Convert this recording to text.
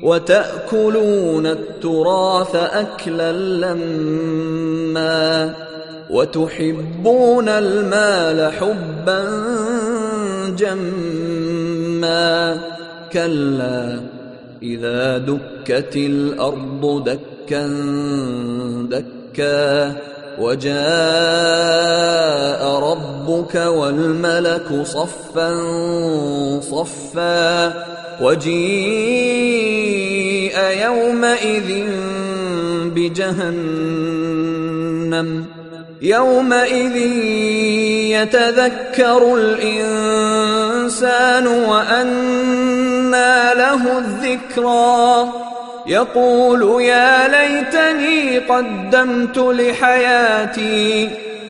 وتأكلون التراث أكلا لما وتحبون المال حبا جما كلا إذا دكت الأرض دكا دكا وجاء ربك والملك صفا صفا وجيء يومئذ بجهنم يومئذ يتذكر الإنسان وأنى له الذكرى يقول يا ليتني قدمت لحياتي